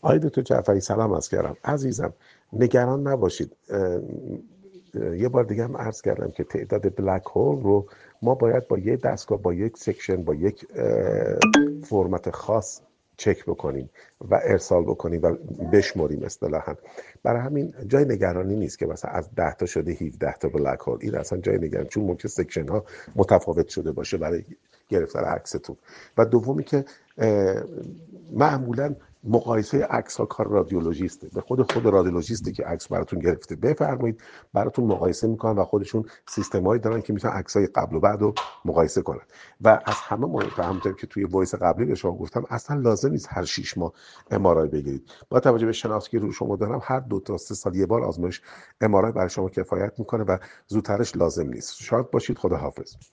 آقای دکتر جعفری سلام عرض کردم. عزیزم نگران نباشید. یه بار دیگه هم عرض کردم که تعداد بلک هول رو ما باید با یه دستگاه، با یک سکشن، با یک فرمت خاص چک بکنیم و ارسال بکنیم و بشمریم اصطلاحاً. برای همین جای نگرانی نیست که مثلا از 10 تا شده 17 تا بلک هول. این اصلا جای نگرانی، چون ممکن سکشن ها متفاوت شده باشه برای گرفتن عکستون. و دومی که معمولاً مقایسه عکس ها کار رادیولوژیسته. به خود رادیولوژیستی که عکس براتون گرفته بفرمایید، براتون مقایسه میکنن و خودشون سیستمایی دارن که میتونن عکسای قبل و بعد رو مقایسه کنن. و از همه مهمتر، همونطور که توی وایس قبلی به شما گفتم، اصلا لازم نیست هر 6 ماه ام بگیرید. با توجه به شناختی که رو شما دارم، هر 2 تا 3 سال یه بار آزمایش ام برای شما کفایت میکنه و زودترش لازم نیست. شاد باشید. خدا حافظ.